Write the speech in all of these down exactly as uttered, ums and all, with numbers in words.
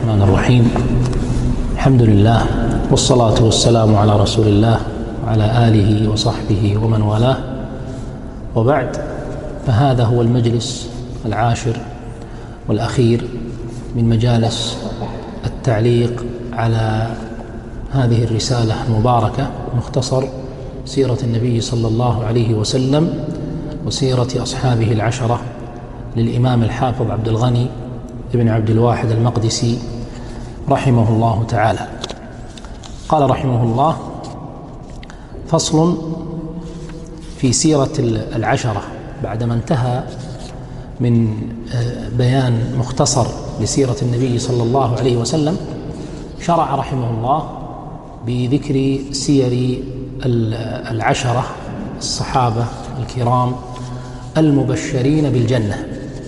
الرحمن الرحيم. الحمد لله والصلاة والسلام على رسول الله وعلى آله وصحبه ومن والاه، وبعد، فهذا هو المجلس العاشر والأخير من مجالس التعليق على هذه الرسالة المباركة، مختصر سيرة النبي صلى الله عليه وسلم وسيرة أصحابه العشرة للإمام الحافظ عبد الغني بن عبد الواحد المقدسي رحمه الله تعالى. قال رحمه الله: فصل في سيرة العشرة. بعدما انتهى من بيان مختصر لسيرة النبي صلى الله عليه وسلم، شرع رحمه الله بذكر سير العشرة الصحابة الكرام المبشرين بالجنة.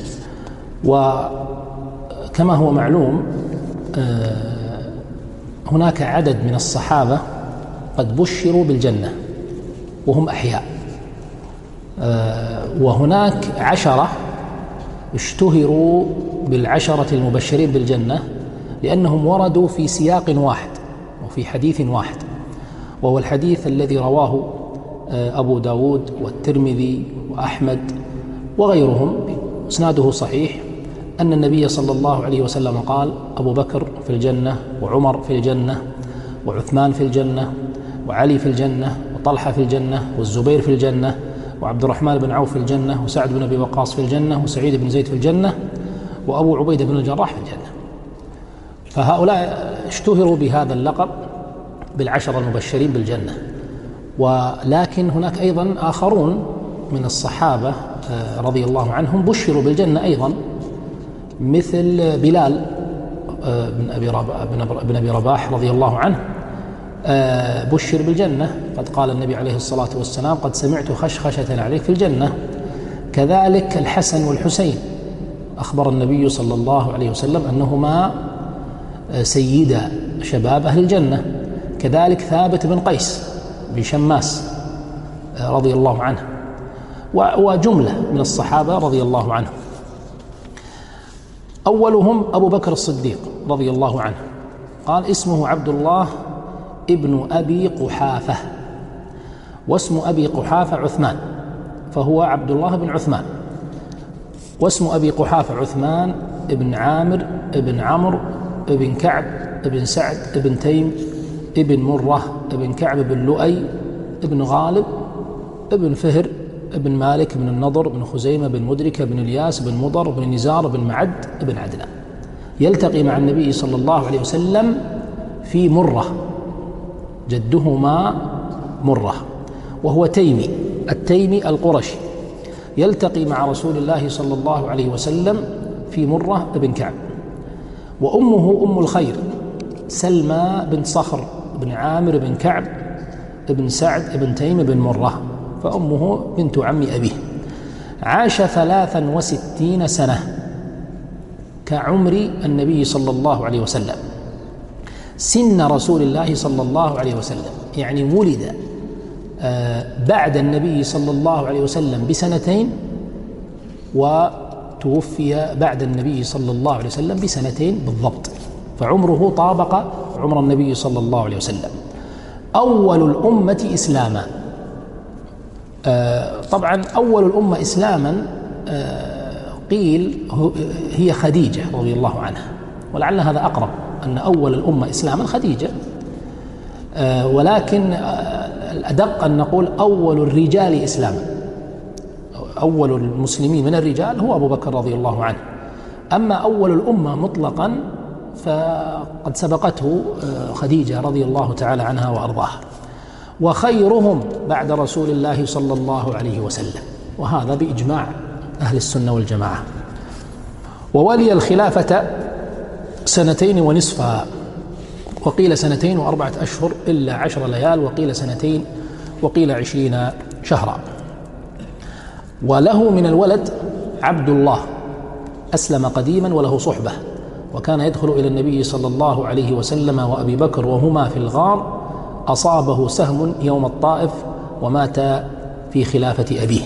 وكما هو معلوم، هناك عدد من الصحابة قد بشروا بالجنة وهم أحياء، وهناك عشرة اشتهروا بالعشرة المبشرين بالجنة لأنهم وردوا في سياق واحد وفي حديث واحد، وهو الحديث الذي رواه أبو داود والترمذي وأحمد وغيرهم إسناده صحيح، أن النبي صلى الله عليه وسلم قال: أبو بكر في الجنة، وعمر في الجنة، وعثمان في الجنة، وعلي في الجنة، وطلحة في الجنة، والزبير في الجنة، وعبد الرحمن بن عوف في الجنة، وسعد بن أبي وقاص في الجنة، وسعيد بن زيد في الجنة، وأبو عبيدة بن الجراح في الجنة. فهؤلاء اشتهروا بهذا اللقب بالعشر المبشرين بالجنة. ولكن هناك أيضا آخرون من الصحابة رضي الله عنهم بشروا بالجنة أيضا، مثل بلال بن أبي رباح, بن أبي رباح رضي الله عنه، بشر بالجنة. قد قال النبي عليه الصلاة والسلام: قد سمعت خشخشة عليك في الجنة. كذلك الحسن والحسين، أخبر النبي صلى الله عليه وسلم أنهما سيدا شباب أهل الجنة. كذلك ثابت بن قيس بن شماس رضي الله عنه، وجملة من الصحابة رضي الله عنهم. أولهم أبو بكر الصديق رضي الله عنه، قال: اسمه عبد الله ابن أبي قحافة، واسم أبي قحافة عثمان، فهو عبد الله بن عثمان. واسم أبي قحافة عثمان ابن عامر ابن عمرو ابن كعب ابن سعد ابن تيم ابن مرة ابن كعب بن لؤي ابن غالب ابن فهر ابن مالك بن النضر بن خزيمة بن مدركة بن الياس بن مضر بن نزار بن معد بن عدنان. يلتقي مع النبي صلى الله عليه وسلم في مرة، جدهما مرة، وهو تيمي التيمي القرشي، يلتقي مع رسول الله صلى الله عليه وسلم في مرة بن كعب. وأمه أم الخير سلمى بن صخر بن عامر بن كعب بن سعد بن تيم بن مرة، فأمه بنت عم أبيه. عاش ثلاثا وستين سنة كعمر النبي صلى الله عليه وسلم، سن رسول الله صلى الله عليه وسلم، يعني ولد بعد النبي صلى الله عليه وسلم بسنتين، وتوفي بعد النبي صلى الله عليه وسلم بسنتين بالضبط، فعمره طابق عمر النبي صلى الله عليه وسلم. أول الأمة إسلاما. آه طبعا أول الأمة إسلاما آه قيل هي خديجة رضي الله عنها، ولعل هذا أقرب، أن أول الأمة إسلاما خديجة. آه ولكن آه الأدق أن نقول أول الرجال إسلاما، أول المسلمين من الرجال هو أبو بكر رضي الله عنه. أما أول الأمة مطلقا فقد سبقته آه خديجة رضي الله تعالى عنها وأرضاها. وخيرهم بعد رسول الله صلى الله عليه وسلم، وهذا بإجماع أهل السنة والجماعة. وولي الخلافة سنتين ونصفا، وقيل سنتين وأربعة أشهر إلا عشر ليال، وقيل سنتين، وقيل عشرين شهرا. وله من الولد عبد الله، أسلم قديما وله صحبة، وكان يدخل إلى النبي صلى الله عليه وسلم وأبي بكر وهما في الغار، أصابه سهم يوم الطائف ومات في خلافة أبيه.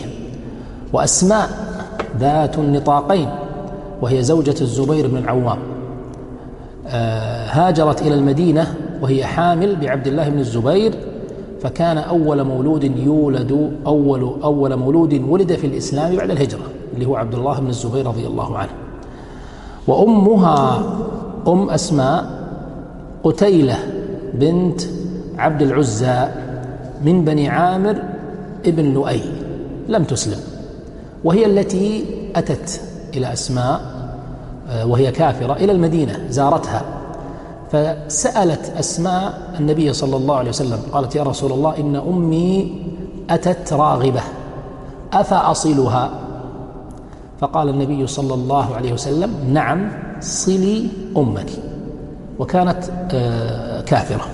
وأسماء ذات النطاقين، وهي زوجة الزبير بن العوام، هاجرت إلى المدينة وهي حامل بعبد الله بن الزبير، فكان أول مولود يولد أول أول مولود ولد في الإسلام بعد الهجرة اللي هو عبد الله بن الزبير رضي الله عنه. وأمها أم أسماء قتيلة بنت عبد العزى من بني عامر ابن لؤي لم تسلم، وهي التي أتت إلى أسماء وهي كافرة إلى المدينة، زارتها فسألت أسماء النبي صلى الله عليه وسلم قالت: يا رسول الله، إن أمي أتت راغبة أفأصلها؟ فقال النبي صلى الله عليه وسلم: نعم، صلي أمك. وكانت كافرة.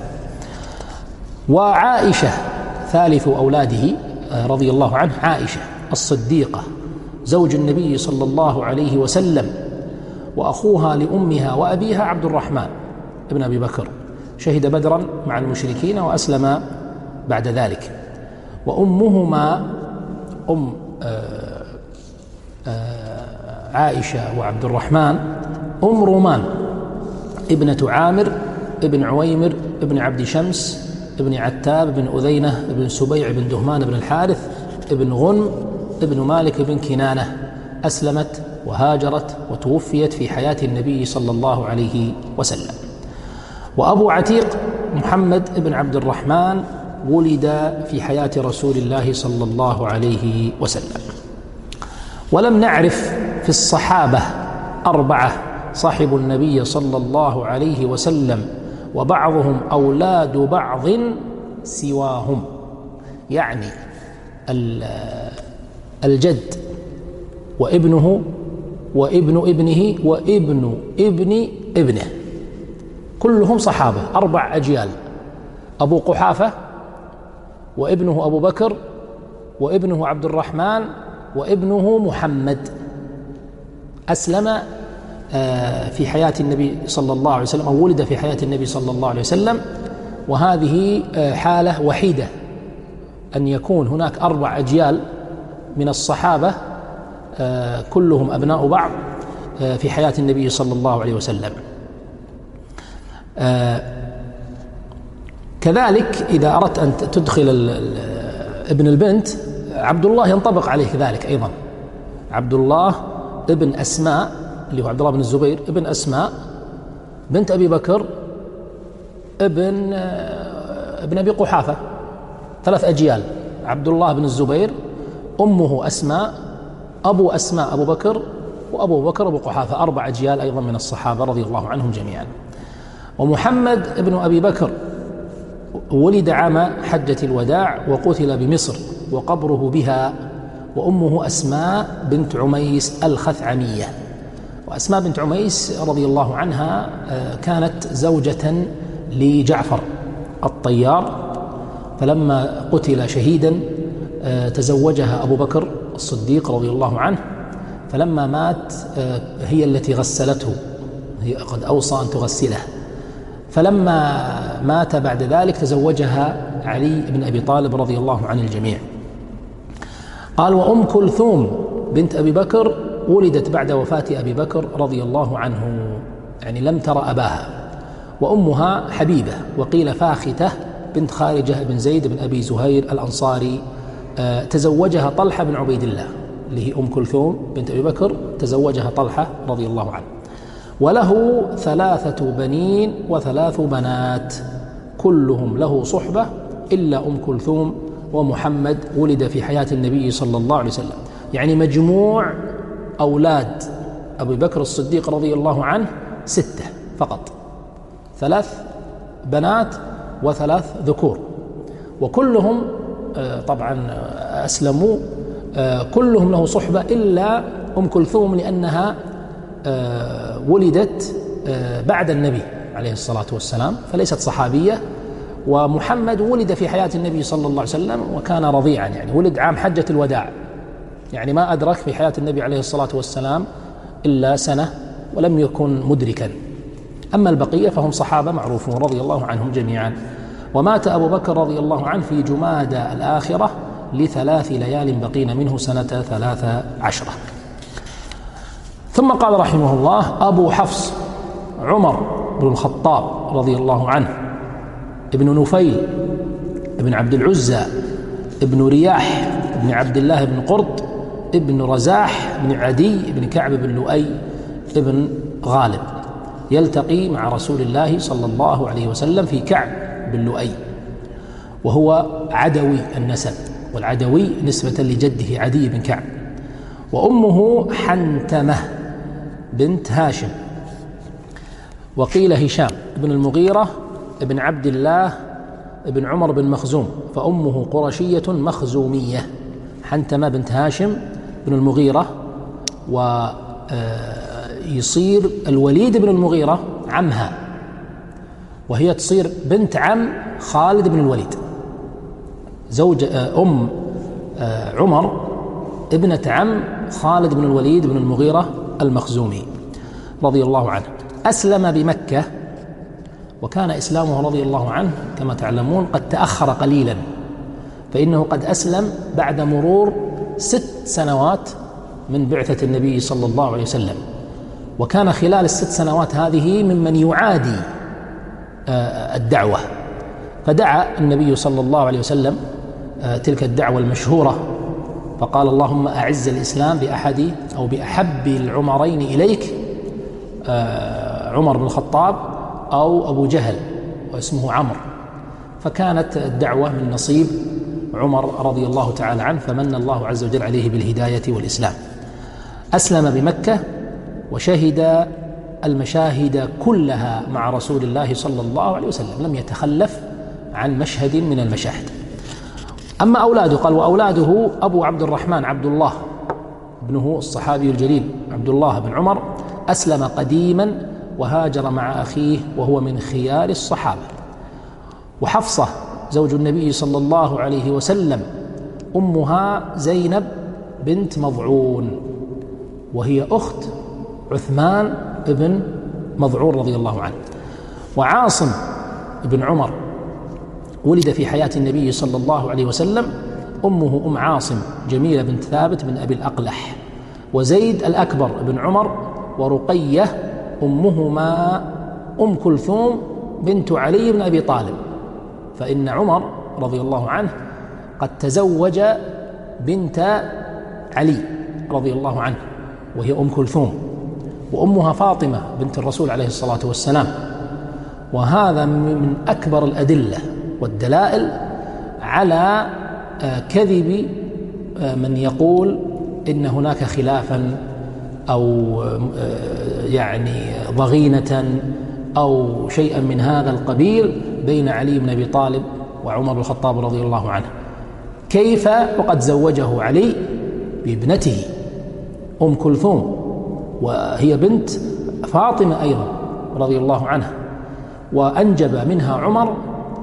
وعائشة ثالث أولاده رضي الله عنه، عائشة الصديقة زوج النبي صلى الله عليه وسلم، وأخوها لأمها وأبيها عبد الرحمن ابن أبي بكر، شهد بدرا مع المشركين وأسلم بعد ذلك. وأمهما أم عائشة وعبد الرحمن أم رومان ابنة عامر ابن عويمر ابن عبد شمس ابن عتاب بن أذينة ابن سبيع بن دهمان بن الحارث ابن غنم ابن مالك بن كنانة، أسلمت وهاجرت وتوفيت في حياة النبي صلى الله عليه وسلم. وأبو عتيق محمد بن عبد الرحمن ولد في حياة رسول الله صلى الله عليه وسلم. ولم نعرف في الصحابة أربعة صاحبوا النبي صلى الله عليه وسلم وبعضهم أولاد بعض سواهم، يعني الجد وابنه وابن ابنه وابن ابن ابنه كلهم صحابة، أربع أجيال: أبو قحافة وابنه أبو بكر وابنه عبد الرحمن وابنه محمد، أسلم في حياة النبي صلى الله عليه وسلم أو ولد في حياة النبي صلى الله عليه وسلم. وهذه حالة وحيدة أن يكون هناك أربع أجيال من الصحابة كلهم أبناء بعض في حياة النبي صلى الله عليه وسلم. كذلك إذا أردت أن تدخل ابن البنت، عبد الله ينطبق عليه كذلك أيضا، عبد الله ابن أسماء اللي هو عبد الله بن الزبير ابن أسماء بنت أبي بكر ابن ابن أبي قحافة، ثلاث أجيال: عبد الله بن الزبير، أمه أسماء، أبو أسماء أبو بكر، وأبو بكر أبو قحافة، أربع أجيال أيضا من الصحابة رضي الله عنهم جميعا. ومحمد ابن أبي بكر ولد عام حجة الوداع وقتل بمصر وقبره بها، وأمه أسماء بنت عميس الخثعمية. وأسماء بنت عميس رضي الله عنها كانت زوجة لجعفر الطيار، فلما قتل شهيدا تزوجها أبو بكر الصديق رضي الله عنه، فلما مات هي التي غسلته، هي قد أوصى أن تغسله، فلما مات بعد ذلك تزوجها علي بن أبي طالب رضي الله عن الجميع. قال: وأم كلثوم بنت أبي بكر ولدت بعد وفاة أبي بكر رضي الله عنه، يعني لم تر أباها. وأمها حبيبة، وقيل فاختة بنت خارجة بن زيد بن أبي زهير الأنصاري، تزوجها طلحة بن عبيد الله اللي هي أم كلثوم بنت أبي بكر، تزوجها طلحة رضي الله عنه. وله ثلاثة بنين وثلاث بنات كلهم له صحبة إلا أم كلثوم ومحمد ولد في حياة النبي صلى الله عليه وسلم، يعني مجموع أولاد أبي بكر الصديق رضي الله عنه ستة فقط، ثلاث بنات وثلاث ذكور، وكلهم طبعا أسلموا، كلهم له صحبة إلا أم كلثوم لأنها ولدت بعد النبي عليه الصلاة والسلام فليست صحابية. ومحمد ولد في حياة النبي صلى الله عليه وسلم وكان رضيعا، يعني ولد عام حجة الوداع، يعني ما أدرك في حياة النبي عليه الصلاة والسلام إلا سنة ولم يكن مدركا. أما البقية فهم صحابة معروفون رضي الله عنهم جميعا. ومات أبو بكر رضي الله عنه في جمادى الآخرة لثلاث ليال بقين منه سنة ثلاث عشرة. ثم قال رحمه الله: أبو حفص عمر بن الخطاب رضي الله عنه، ابن نفيل ابن عبد العزى، ابن رياح ابن عبد الله بن قرط، ابن رزاح بن عدي ابن كعب بن لؤي ابن غالب، يلتقي مع رسول الله صلى الله عليه وسلم في كعب بن لؤي، وهو عدوي النسب، والعدوي نسبة لجده عدي بن كعب. وأمه حنتمة بنت هاشم، وقيل هشام بن المغيرة ابن عبد الله ابن عمر بن مخزوم، فأمه قرشية مخزومية. حنتمة بنت هاشم بن المغيرة، ويصير الوليد بن المغيرة عمها، وهي تصير بنت عم خالد بن الوليد، زوج أم عمر ابنة عم خالد بن الوليد بن المغيرة المخزومي رضي الله عنه. أسلم بمكة، وكان إسلامه رضي الله عنه كما تعلمون قد تأخر قليلا، فإنه قد أسلم بعد مرور ست سنوات من بعثة النبي صلى الله عليه وسلم، وكان خلال الست سنوات هذه ممن يعادي الدعوة، فدعا النبي صلى الله عليه وسلم تلك الدعوة المشهورة، فقال: اللهم أعز الإسلام بأحد أو بأحب العمرين إليك، عمر بن الخطاب أو أبو جهل واسمه عمرو. فكانت الدعوة من نصيب عمر رضي الله تعالى عنه، فمن الله عز وجل عليه بالهداية والإسلام. أسلم بمكة وشهد المشاهد كلها مع رسول الله صلى الله عليه وسلم، لم يتخلف عن مشهد من المشاهد. أما أولاده، قال: وأولاده أبو عبد الرحمن عبد الله ابنه الصحابي الجليل عبد الله بن عمر، أسلم قديما وهاجر مع أخيه وهو من خيار الصحابة. وحفصة زوج النبي صلى الله عليه وسلم، أمها زينب بنت مضعون، وهي أخت عثمان بن مضعون رضي الله عنه. وعاصم بن عمر ولد في حياة النبي صلى الله عليه وسلم، أمه أم عاصم جميلة بنت ثابت بن أبي الأقلح. وزيد الأكبر بن عمر، ورقية أمهما أم كلثوم بنت علي بن أبي طالب، فإن عمر رضي الله عنه قد تزوج بنت علي رضي الله عنه وهي أم كلثوم، وأمها فاطمة بنت الرسول عليه الصلاة والسلام. وهذا من أكبر الأدلة والدلائل على كذب من يقول إن هناك خلافا أو يعني ضغينة أو شيئا من هذا القبيل بين علي بن أبي طالب وعمر بن الخطاب رضي الله عنه. كيف وقد زوجه علي بابنته أم كلثوم، وهي بنت فاطمة أيضا رضي الله عنها، وأنجب منها عمر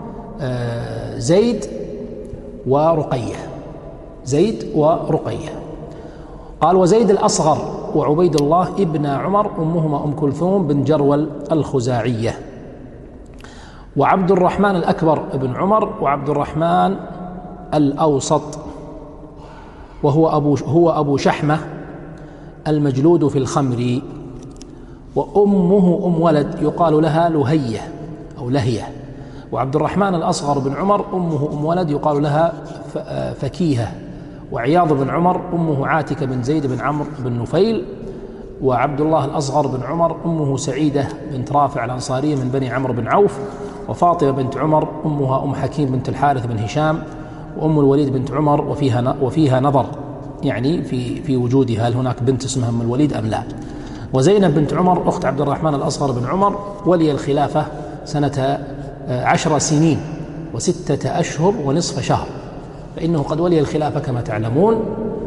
زيد ورقية زيد ورقية قال: وزيد الأصغر وعبيد الله ابن عمر، أمهما أم كلثوم بن جرول الخزاعية. وعبد الرحمن الأكبر ابن عمر، وعبد الرحمن الأوسط وهو أبو هو أبو شحمة المجلود في الخمر. وأمه أم ولد يقال لها لهية أو لهية. وعبد الرحمن الأصغر بن عمر أمه أم ولد يقال لها فكيهة. وعياض بن عمر أمه عاتكة بن زيد بن عمرو بن نفيل. وعبد الله الأصغر بن عمر أمه سعيدة بنت رافع الأنصارية من بني عمرو بن عوف. وفاطمة بنت عمر أمها أم حكيم بنت الحارث بن هشام. وأم الوليد بنت عمر وفيها وفيها نظر يعني في في وجودها، هل هناك بنت اسمها أم الوليد أم لا. وزينب بنت عمر أخت عبد الرحمن الأصغر بن عمر ولي الخلافة سنة عشر سنين وستة أشهر ونصف شهر، فإنه قد ولي الخلافة كما تعلمون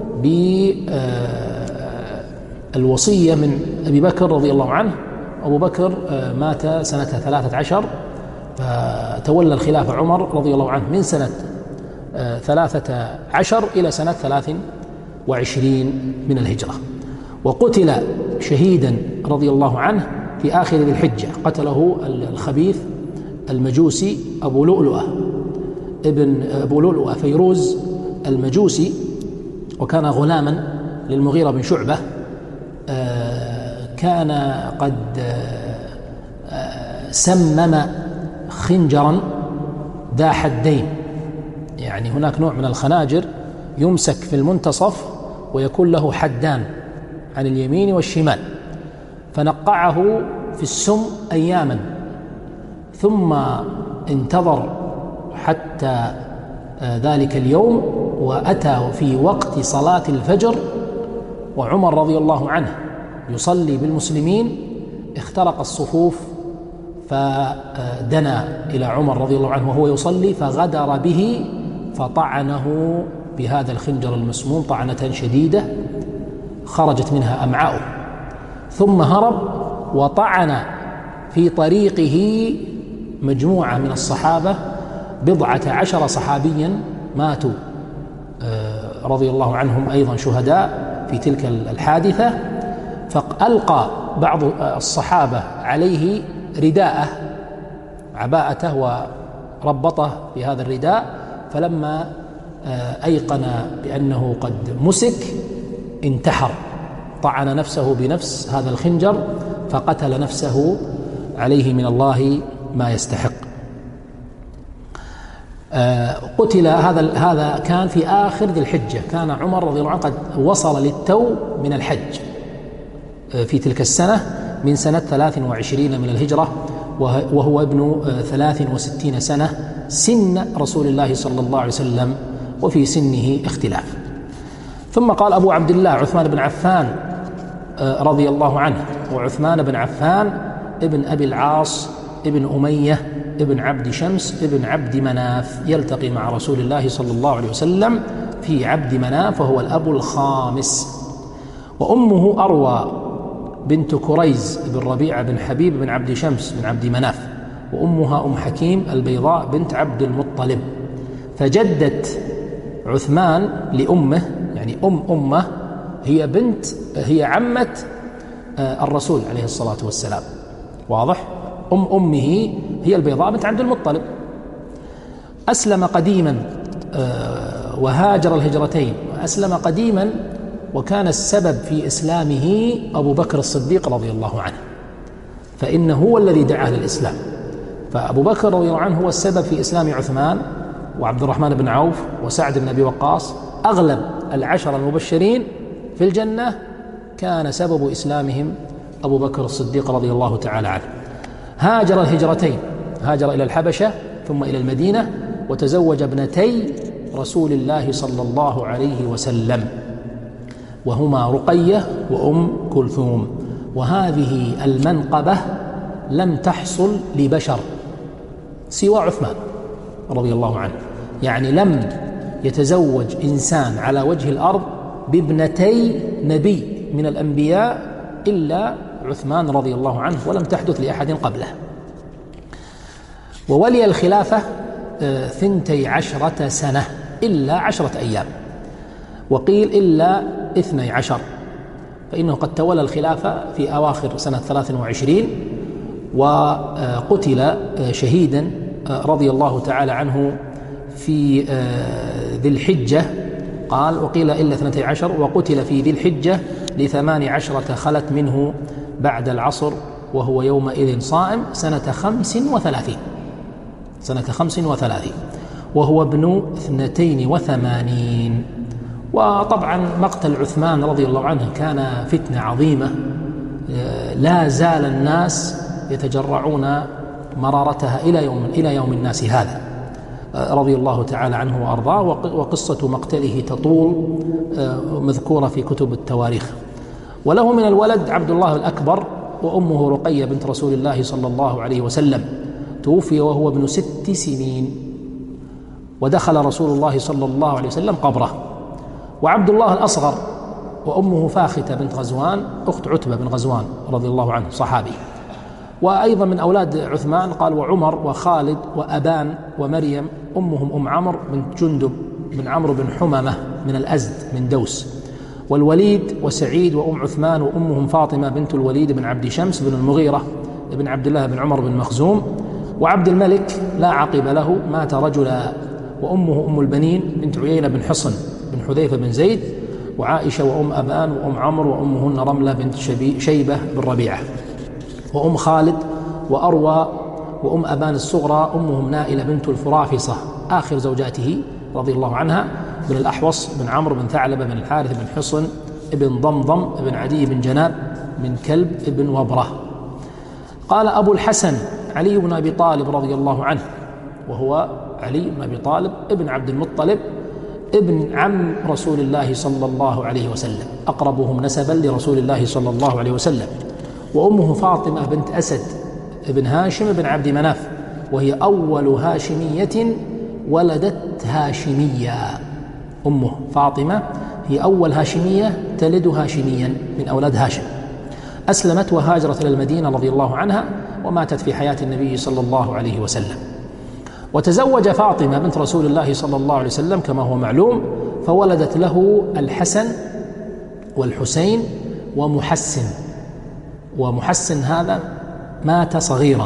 بالوصية من أبي بكر رضي الله عنه. أبو بكر مات سنة ثلاثة عشر، فتولى الخلافة عمر رضي الله عنه من سنة ثلاثة عشر إلى سنة ثلاث وعشرين من الهجرة. وقتل شهيدا رضي الله عنه في آخر ذي الحجة، قتله الخبيث المجوسي أبو لؤلؤة ابن أبو لؤلؤة فيروز المجوسي، وكان غلاما للمغيرة بن شعبة. كان قد سمم خنجرا ذا حدين، يعني هناك نوع من الخناجر يمسك في المنتصف ويكون له حدان عن اليمين والشمال، فنقعه في السم أياما، ثم انتظر حتى ذلك اليوم، وأتى في وقت صلاة الفجر وعمر رضي الله عنه يصلي بالمسلمين، اخترق الصفوف فدنا إلى عمر رضي الله عنه وهو يصلي، فغدر به فطعنه بهذا الخنجر المسموم طعنة شديدة خرجت منها أمعاؤه، ثم هرب وطعن في طريقه مجموعة من الصحابة، بضعة عشر صحابيا ماتوا رضي الله عنهم أيضا شهداء في تلك الحادثة. فألقى بعض الصحابة عليه رداءه عباءته وربطه بهذا الرداء، فلما أيقن بأنه قد مسك انتحر، طعن نفسه بنفس هذا الخنجر فقتل نفسه، عليه من الله ما يستحق. قتل هذا هذا كان في آخر ذي الحجة، كان عمر رضي الله عنه قد وصل للتو من الحج في تلك السنة من سنة ثلاث وعشرين من الهجرة، وهو ابن ثلاث وستين سنة، سن رسول الله صلى الله عليه وسلم، وفي سنه اختلاف. ثم قال أبو عبد الله عثمان بن عفان رضي الله عنه، وعثمان بن عفان ابن أبي العاص ابن أمية ابن عبد شمس ابن عبد مناف، يلتقي مع رسول الله صلى الله عليه وسلم في عبد مناف، وهو الأب الخامس. وأمه أروى بنت كريز بن ربيعة بن حبيب بن عبد شمس بن عبد مناف، وأمها أم حكيم البيضاء بنت عبد المطلب. فجدة عثمان لأمه، يعني أم أمه، هي بنت هي عمة الرسول عليه الصلاة والسلام، واضح؟ أم أمه هي البيضاء بنت عبد المطلب. أسلم قديما وهاجر الهجرتين، وأسلم قديما، وكان السبب في إسلامه أبو بكر الصديق رضي الله عنه، فإنه هو الذي دعاه للإسلام. فأبو بكر رضي الله عنه هو السبب في إسلام عثمان وعبد الرحمن بن عوف وسعد بن أبي وقاص. أغلب العشر المبشرين في الجنة كان سبب إسلامهم أبو بكر الصديق رضي الله تعالى عنه. هاجر الهجرتين، هاجر إلى الحبشة ثم إلى المدينة، وتزوج ابنتي رسول الله صلى الله عليه وسلم، وهما رقية وأم كلثوم. وهذه المنقبة لم تحصل لبشر سوى عثمان رضي الله عنه، يعني لم يتزوج إنسان على وجه الأرض بابنتي نبي من الأنبياء إلا عثمان رضي الله عنه، ولم تحدث لأحد قبله. وولي الخلافة ثنتي عشرة سنة إلا عشرة أيام، وقيل إلا اثني عشر، فإنه قد تولى الخلافة في أواخر سنة ثلاث وعشرين، وقتل شهيدا رضي الله تعالى عنه في ذي الحجة. قال وقيل إلا اثنتي عشر، وقتل في ذي الحجة لثمان عشرة خلت منه بعد العصر، وهو يومئذ صائم سنة خمس وثلاثين سنة خمس وثلاثين وهو ابن اثنتين وثمانين. وطبعا مقتل عثمان رضي الله عنه كان فتنة عظيمة، لا زال الناس يتجرعون مرارتها إلى يوم إلى يوم الناس هذا رضي الله تعالى عنه وأرضاه. وقصة مقتله تطول، مذكورة في كتب التواريخ. وله من الولد عبد الله الأكبر، وأمه رقية بنت رسول الله صلى الله عليه وسلم، توفي وهو ابن ست سنين، ودخل رسول الله صلى الله عليه وسلم قبره. وعبد الله الأصغر وأمه فاختة بنت غزوان أخت عتبة بن غزوان رضي الله عنه صحابي. وأيضا من أولاد عثمان قال وعمر وخالد وأبان ومريم، أمهم أم عمرو بن جندب بن عمرو بن حمامة من الأزد من دوس، والوليد وسعيد وأم عثمان، وأمهم فاطمة بنت الوليد بن عبد شمس بن المغيرة بن عبد الله بن عمر بن مخزوم. وعبد الملك لا عقب له مات رجلا، وأمه أم البنين بنت عيينة بن حصن بن حذيفة بن زيد، وعائشة وأم أبان وأم عمرو وأمهن رملة بنت شيبة بن ربيعة، وأم خالد وأروى وأم أبان الصغرى أمهم نائلة بنت الفرافصة آخر زوجاته رضي الله عنها، بن الأحوص بن عمرو بن ثعلبة بن الحارث بن حصن ابن ضمضم ابن عدي بن جناب من كلب ابن وبرة. قال أبو الحسن علي بن أبي طالب رضي الله عنه، وهو علي بن أبي طالب ابن عبد المطلب ابن عم رسول الله صلى الله عليه وسلم، أقربهم نسبا لرسول الله صلى الله عليه وسلم. وأمه فاطمة بنت أسد ابن هاشم بن عبد مناف، وهي أول هاشمية ولدت هاشمية. أمه فاطمة هي أول هاشمية تلد هاشميا من أولاد هاشم. أسلمت وهاجرت إلى المدينة رضي الله عنها، وماتت في حياة النبي صلى الله عليه وسلم. وتزوج فاطمة بنت رسول الله صلى الله عليه وسلم كما هو معلوم، فولدت له الحسن والحسين ومحسن. ومحسن هذا مات صغيرا.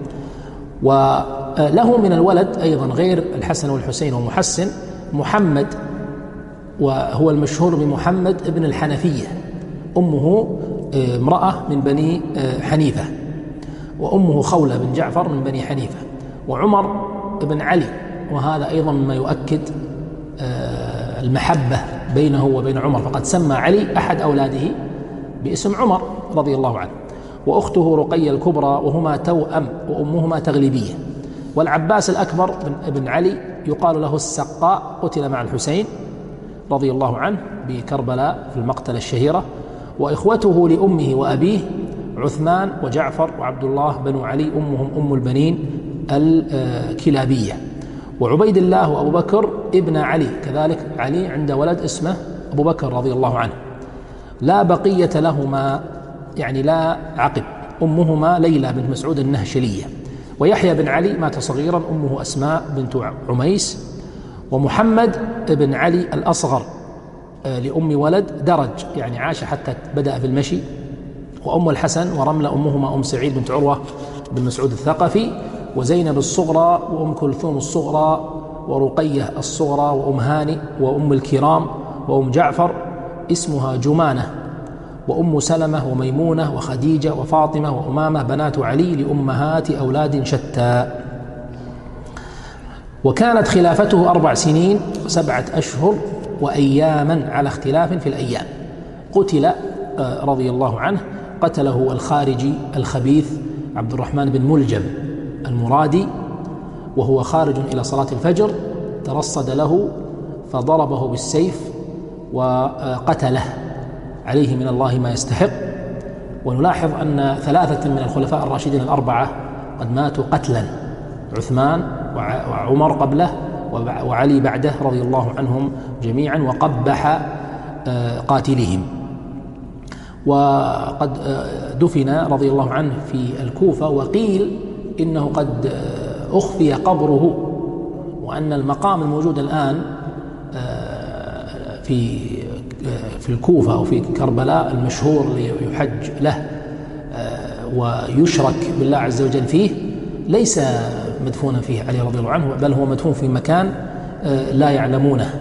وله من الولد أيضا غير الحسن والحسين ومحسن محمد، وهو المشهور بمحمد ابن الحنفية. أمه امرأة من بني حنيفة، وأمه خولة بن جعفر من بني حنيفة. وعمر بن علي، وهذا أيضا مما يؤكد المحبة بينه وبين عمر، فقد سمى علي أحد أولاده باسم عمر رضي الله عنه. وأخته رقية الكبرى، وهما توأم وأمهما تغلبية. والعباس الأكبر بن علي يقال له السقاء، قتل مع الحسين رضي الله عنه بكربلاء في المقتلة الشهيرة. وإخوته لأمه وأبيه عثمان وجعفر وعبد الله بن علي، أمهم أم البنين الكلابية. وعبيد الله وأبو بكر ابن علي، كذلك علي عند ولد اسمه أبو بكر رضي الله عنه، لا بقية لهما، يعني لا عقب. أمهما ليلى بنت مسعود النهشلية. ويحيى بن علي مات صغيرا، أمه أسماء بنت عميس. ومحمد بن علي الأصغر لأم ولد درج، يعني عاش حتى بدأ في المشي. وأم الحسن ورملة أمهما أم سعيد بنت عروة بن مسعود الثقفي. وزينب الصغرى وأم كلثوم الصغرى ورقية الصغرى وأم هاني وأم الكرام وأم جعفر اسمها جمانة. وأم سلمة وميمونة وخديجة وفاطمة وأمامة بنات علي لأمهات أولاد شتى. وكانت خلافته أربع سنين وسبعة أشهر وأياما على اختلاف في الأيام. قتل رضي الله عنه، قتله الخارجي الخبيث عبد الرحمن بن ملجم المرادي، وهو خارج إلى صلاة الفجر، ترصد له فضربه بالسيف وقتله، عليه من الله ما يستحق. ونلاحظ أن ثلاثة من الخلفاء الراشدين الأربعة قد ماتوا قتلا، عثمان وعمر قبله وعلي بعده رضي الله عنهم جميعا، وقبح قاتلهم. وقد دفن رضي الله عنه في الكوفة، وقيل إنه قد أخفي قبره، وأن المقام الموجود الآن في في الكوفة أو في كربلاء المشهور ليحج له ويشرك بالله عز وجل فيه، ليس مدفونا فيه علي رضي الله عنه، بل هو مدفون في مكان لا يعلمونه.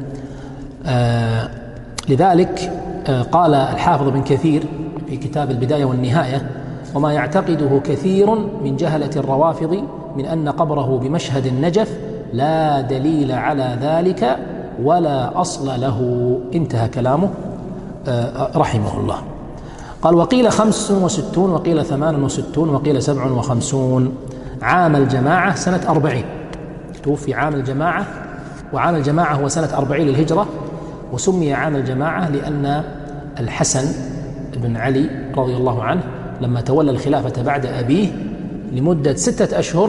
لذلك قال الحافظ بن كثير في كتاب البداية والنهاية: وما يعتقده كثير من جهلة الروافض من أن قبره بمشهد النجف لا دليل على ذلك ولا أصل له. انتهى كلامه رحمه الله. قال: وقيل خمس وستون وقيل ثمان وستون وقيل سبع وخمسون. عام الجماعة سنة أربعين، توفي عام الجماعة، وعام الجماعة هو سنة أربعين للهجرة، وسمي عام الجماعة لأن الحسن بن علي رضي الله عنه لما تولى الخلافة بعد أبيه لمدة ستة أشهر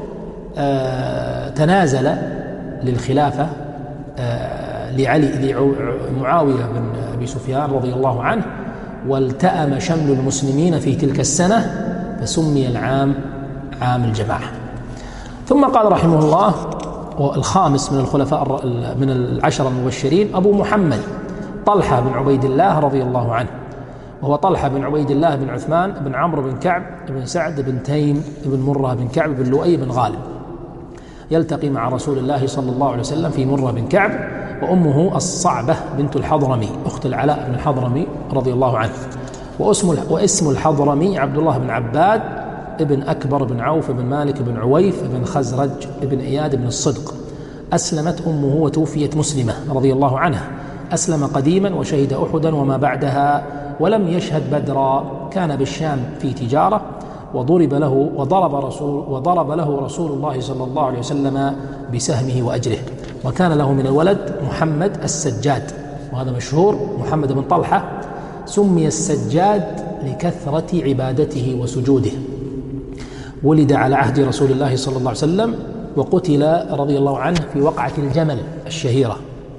تنازل للخلافة لعلي لمعاوية بن أبي سفيان رضي الله عنه، والتأم شمل المسلمين في تلك السنة، فسمي العام عام الجماعة. ثم قال رحمه الله: والخامس من الخلفاء من العشر المبشرين أبو محمد طلحة بن عبيد الله رضي الله عنه، وهو طلحة بن عبيد الله بن عثمان بن عمرو بن كعب بن سعد بن تيم بن مرة بن كعب بن لؤي بن غالب، يلتقي مع رسول الله صلى الله عليه وسلم في مرة بن كعب. وأمه الصعبة بنت الحضرمي أخت العلاء بن الحضرمي رضي الله عنه. واسم واسم الحضرمي عبد الله بن عباد ابن أكبر بن عوف بن مالك بن عويف بن خزرج بن إياد بن الصدق. أسلمت أمه وتوفيت مسلمة رضي الله عنها. أسلم قديما وشهد أحدا وما بعدها ولم يشهد بدرا. كان بالشام في تجارة وضرب له وضرب رسول وضرب له رسول الله صلى الله عليه وسلم بسهمه وأجره. وكان له من الولد محمد السجاد، وهذا مشهور، محمد بن طلحة سمي السجاد لكثرة عبادته وسجوده. ولد على عهد رسول الله صلى الله عليه وسلم وقتل رضي الله عنه في وقعة الجمل الشهيرة.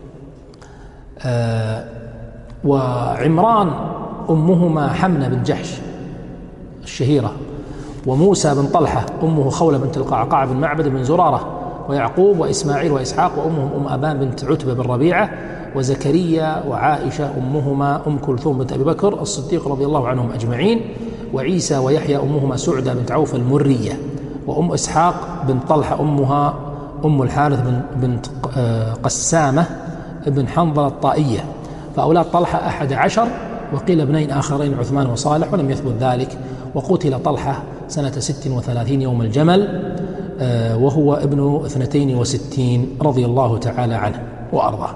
آه وعمران أمهما حمنة بن جحش الشهيرة، وموسى بن طلحة أمه خولة بنت القعقاع بن معبد بن زرارة، ويعقوب وإسماعيل وإسحاق وأمهم أم أبان بنت عتبة بن ربيعة، وزكريا وعائشة أمهما أم كلثوم بنت أبي بكر الصديق رضي الله عنهم أجمعين، وعيسى ويحيى أمهما سعدة بنت عوف المرية، وأم إسحاق بنت طلحة أمها أم الحارث بنت قسامة بن حنظلة الطائية. فأولاد طلحة أحد عشر، وقيل ابنين آخرين عثمان وصالح ولم يثبت ذلك. وقتل طلحة سنة ست وثلاثين يوم الجمل وهو ابن اثنتين وستين رضي الله تعالى عنه وأرضاه.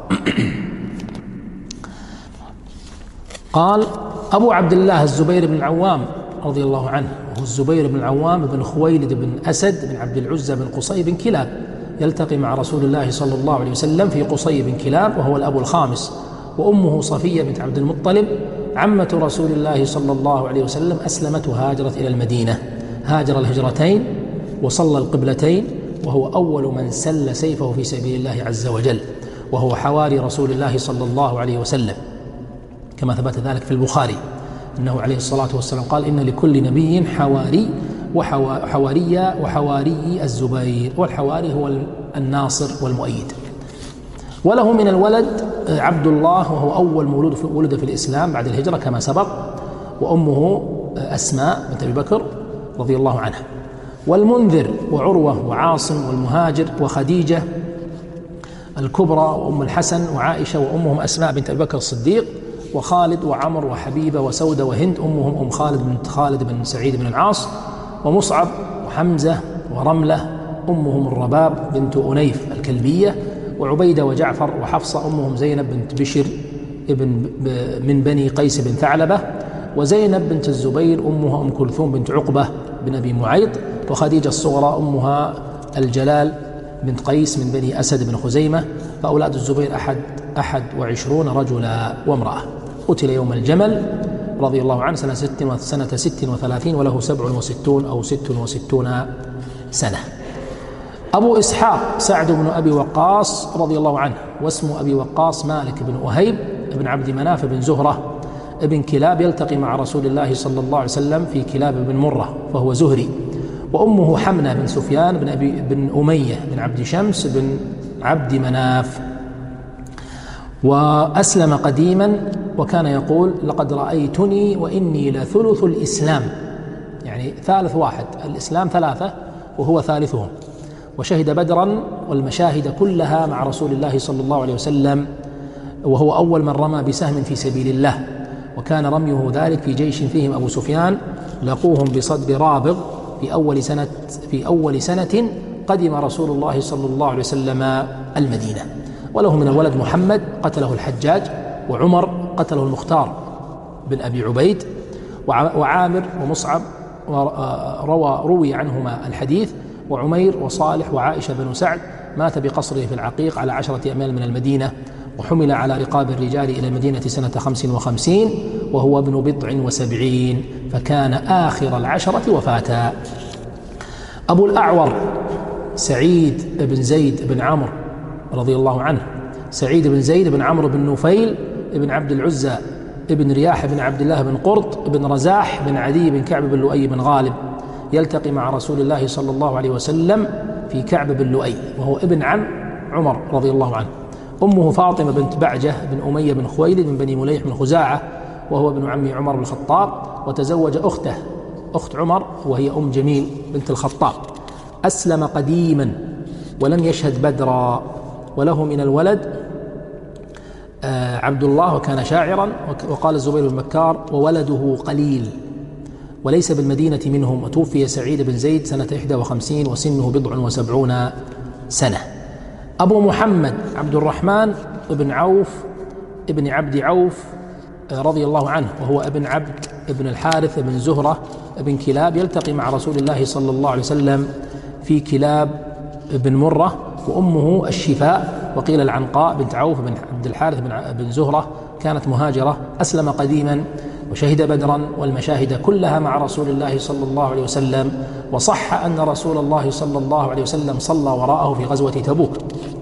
قال أبو عبد الله الزبير بن العوام رضي الله عنه، وهو الزبير بن العوام بن خويلد بن أسد بن عبد العزى بن قصي بن كلاب، يلتقي مع رسول الله صلى الله عليه وسلم في قصي بن كلاب وهو الأب الخامس. وأمه صفية بنت عبد المطلب عمة رسول الله صلى الله عليه وسلم أسلمت وهاجرت إلى المدينة. هاجر الهجرتين وصلى القبلتين، وهو أول من سل سيفه في سبيل الله عز وجل، وهو حواري رسول الله صلى الله عليه وسلم، كما ثبت ذلك في البخاري أنه عليه الصلاة والسلام قال: إن لكل نبي حواري وحواري وحواري الزبير، والحواري هو الناصر والمؤيد. وله من الولد عبد الله، وهو أول مولود ولد في الإسلام بعد الهجرة كما سبق، وأمه أسماء بنت أبي بكر رضي الله عنها. والمنذر وعروة وعاصم والمهاجر وخديجة الكبرى وأم الحسن وعائشة وأمهم أسماء بنت أبي بكر الصديق، وخالد وعمر وحبيبة وسودة وهند أمهم أم خالد بنت خالد بن سعيد بن العاص، ومصعب وحمزة ورملة أمهم الرباب بنت أنيف الكلبية، وعبيدة وجعفر وحفصة أمهم زينب بنت بشر ابن من بني قيس بن ثعلبة، وزينب بنت الزبير أمها أم كلثوم بنت عقبة بن أبي معيط، وخديجة الصغرى أمها الجلال بنت قيس من بني أسد بن خزيمة. فأولاد الزبير أحد أحد وعشرون رجلا وامرأة. قتل يوم الجمل رضي الله عنه سنة ست سنة ست وثلاثين وله سبع وستون أو ست وستون سنة. أبو إسحاق سعد بن أبي وقاص رضي الله عنه، واسم أبي وقاص مالك بن أهيب بن عبد مناف بن زهرة ابن كلاب، يلتقي مع رسول الله صلى الله عليه وسلم في كلاب بن مرة فهو زهري. وأمه حمنة بن سفيان بن أبي بن أمية بن عبد شمس بن عبد مناف. وأسلم قديما، وكان يقول: لقد رأيتني وإني لثلث الإسلام، يعني ثالث واحد، الإسلام ثلاثة وهو ثالثهم. وشهد بدرا والمشاهد كلها مع رسول الله صلى الله عليه وسلم، وهو أول من رمى بسهم في سبيل الله، وكان رميه ذلك في جيش فيهم أبو سفيان، لقوهم بصد رابغ في أول سنة في أول سنة قدم رسول الله صلى الله عليه وسلم المدينة. وله من الولد محمد قتله الحجاج، وعمر قتله المختار بن أبي عبيد، وعامر ومصعب روى روي عنهما الحديث، وعمير وصالح وعائشة بن سعد مات بقصره في العقيق على عشرة أميال من المدينة، وحمل على رقاب الرجال إلى المدينة سنة خمس وخمسين وهو ابن بضع وسبعين، فكان آخر العشرة وفاتا. أبو الأعور سعيد بن زيد بن عمرو رضي الله عنه، سعيد بن زيد بن عمرو بن نفيل بن عبد العزى بن رياح بن عبد الله بن قرط بن رزاح بن عدي بن كعب بن لؤي بن غالب، يلتقي مع رسول الله صلى الله عليه وسلم في كعب بن لؤي، وهو ابن عم عمر رضي الله عنه. أمه فاطمة بنت بعجة بن أمية بن خويلد من بني مليح بن خزاعة، وهو ابن عم عمر بن الخطاب، وتزوج أخته أخت عمر وهي أم جميل بنت الخطاب. أسلم قديما ولم يشهد بدرا. وله من الولد عبد الله وكان شاعرا، وقال الزبير بن مكار: وولده قليل. وليس بالمدينة منهم، وتوفي سعيد بن زيد سنة إحدى وخمسين وسنه بضع وسبعون سنة. أبو محمد عبد الرحمن بن عوف ابن عبد عوف رضي الله عنه، وهو ابن عبد ابن الحارث ابن زهرة ابن كلاب، يلتقي مع رسول الله صلى الله عليه وسلم في كلاب بن مرة، وأمه الشفاء، وقيل العنقاء بنت عوف بن عبد الحارث بن زهرة، كانت مهاجرة، أسلم قديما وشهد بدرا والمشاهد كلها مع رسول الله صلى الله عليه وسلم. وصح أن رسول الله صلى الله عليه وسلم صلى وراءه في غزوة تبوك.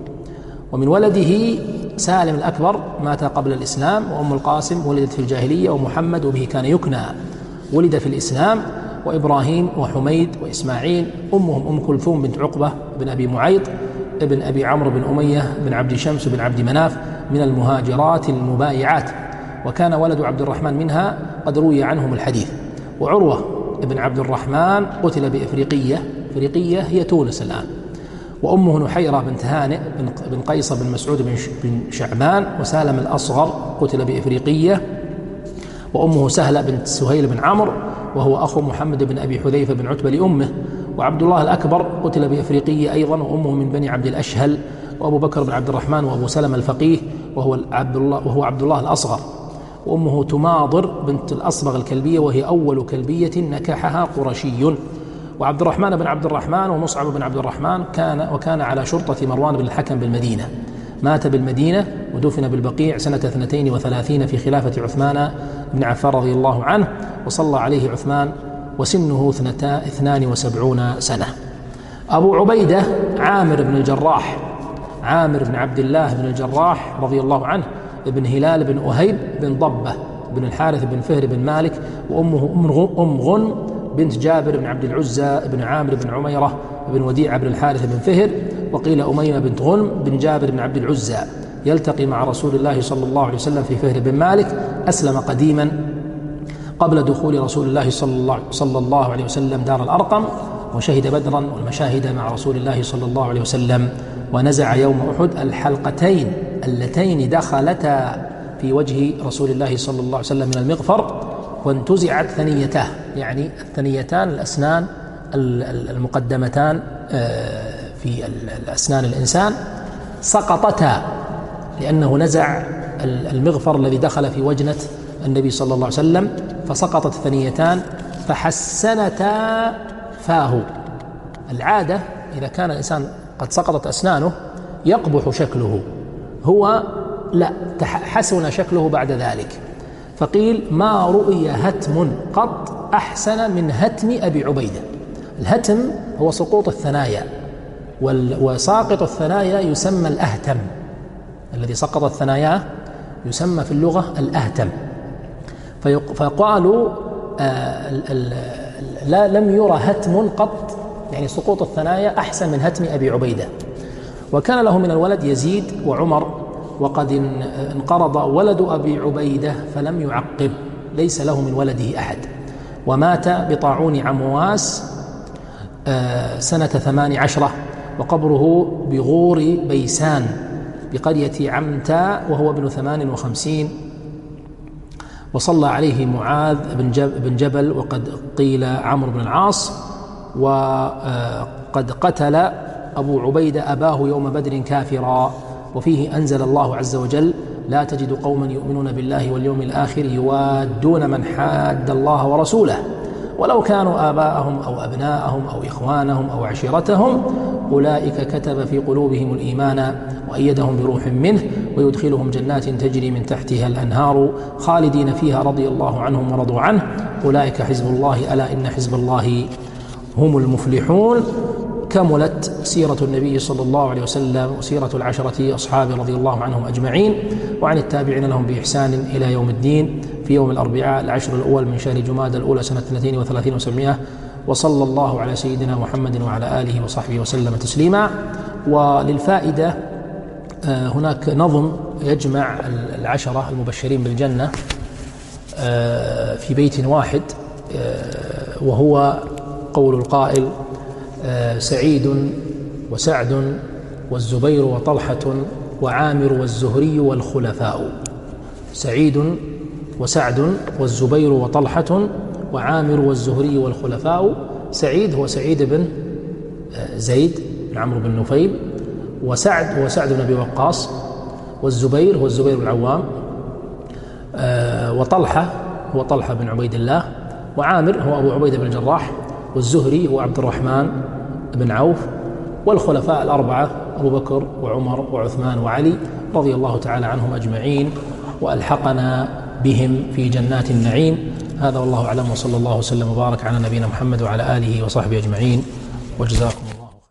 ومن ولده سالم الأكبر مات قبل الإسلام، وأم القاسم ولدت في الجاهلية، ومحمد وبه كان يكنى ولد في الإسلام، وإبراهيم وحميد وإسماعيل. أمهم أم كلثوم بنت عقبة بن أبي معيط ابن أبي عمرو بن أمية بن عبد شمس بن عبد مناف من المهاجرات المبايعات، وكان ولد عبد الرحمن منها قد روي عنهم الحديث. وعروة ابن عبد الرحمن قتل بإفريقية، إفريقية هي تونس الآن. وأمه نحيرة بنت هانئ بن قيصة بن مسعود بن شعبان. وسالم الأصغر قتل بإفريقية. وأمه سهلة بنت سهيل بن عمرو، وهو أخو محمد بن أبي حذيفة بن عتبة لأمه. وعبد الله الأكبر قتل بإفريقية أيضا، وأمه من بني عبد الأشهل. وأبو بكر بن عبد الرحمن وأبو سلمة الفقيه، وهو عبد الله وهو عبد الله الأصغر. وأمه تماضر بنت الأصبغ الكلبية، وهي أول كلبية نكحها قرشي. وعبد الرحمن بن عبد الرحمن ومصعب بن عبد الرحمن كان وكان على شرطة مروان بن الحكم بالمدينة. مات بالمدينة ودفن بالبقيع سنة اثنتين وثلاثين في خلافة عثمان بن عفان رضي الله عنه، وصلى عليه عثمان وسنه اثنان وسبعون سنة. أبو عبيدة عامر بن الجراح، عامر بن عبد الله بن الجراح رضي الله عنه، ابن هلال بن أهيب بن ضبة بن الحارث بن فهر بن مالك. وأمه أم غن بنت جابر بن عبد العزى بن عامر بن عميرة بن وديع بن الحارث بن فهر. وقيل أميمة بنت غنم بن جابر بن عبد العزى، يلتقي مع رسول الله صلى الله عليه وسلم في فهر بن مالك. أسلم قديما قبل دخول رسول الله صلى الله, صلى الله عليه وسلم دار الأرقم، وشهد بدرا والمشاهد مع رسول الله صلى الله عليه وسلم. ونزع يوم أحد الحلقتين اللتين دخلتا في وجه رسول الله صلى الله عليه وسلم من المغفر، وانتزعت ثنيتاه، يعني الثنيتان الأسنان المقدمتان في الأسنان الإنسان سقطتا، لأنه نزع المغفر الذي دخل في وجنة النبي صلى الله عليه وسلم، فسقطت الثنيتان فحسنتا فاه. العادة إذا كان الإنسان قد سقطت أسنانه يقبح شكله، هو لا، حسن شكله بعد ذلك. فقيل ما رؤي هتم قط أحسن من هتم أبي عبيدة. الهتم هو سقوط الثنايا، وساقط الثنايا يسمى الأهتم، الذي سقط الثنايا يسمى في اللغة الأهتم. فقالوا لا لم يرى هتم قط، يعني سقوط الثنايا أحسن من هتم أبي عبيدة. وكان له من الولد يزيد وعمر، وقد انقرض ولد أبي عبيدة فلم يعقب، ليس له من ولده أحد. ومات بطاعون عمواس سنة ثمان عشرة، وقبره بغور بيسان بقرية عمتا، وهو ابن ثمان وخمسين. وصلى عليه معاذ بن جبل، وقد قيل عمرو بن العاص. وقد قتل أبو عبيدة أباه يوم بدر كافرا. وفيه أنزل الله عز وجل: لا تجد قوما يؤمنون بالله واليوم الآخر يوادون من حاد الله ورسوله ولو كانوا آباءهم أو أبناءهم أو إخوانهم أو عشيرتهم أولئك كتب في قلوبهم الإيمان وأيدهم بروح منه ويدخلهم جنات تجري من تحتها الأنهار خالدين فيها رضي الله عنهم ورضوا عنه أولئك حزب الله ألا إن حزب الله هم المفلحون. كملت سيرة النبي صلى الله عليه وسلم وسيرة العشرة أصحابه رضي الله عنهم أجمعين، وعن التابعين لهم بإحسان إلى يوم الدين. في يوم الأربعاء العشر الأول من شهر جمادى الأولى سنة اثنتين وثلاثين وسبعمائة، وصلى الله على سيدنا محمد وعلى آله وصحبه وسلم تسليما. وللفائدة هناك نظم يجمع العشرة المبشرين بالجنة في بيت واحد، وهو قول القائل: سعيد وسعد والزبير وطلحة وعامر والزهري والخلفاء. سعيد وسعد والزبير وطلحة وعامر والزهري والخلفاء. سعيد هو سعيد بن زيد بن عمرو بن نفيل، وسعد هو سعد بن أبي وقاص، والزبير هو الزبير بن العوام، وطلحة هو طلحة بن عبيد الله، وعامر هو أبو عبيدة بن الجراح، والزهري هو عبد الرحمن بن عوف، والخلفاء الأربعة أبو بكر وعمر وعثمان وعلي رضي الله تعالى عنهم أجمعين، وألحقنا بهم في جنات النعيم. هذا والله أعلم، وصلى الله وسلم وبارك على نبينا محمد وعلى آله وصحبه أجمعين، وجزاكم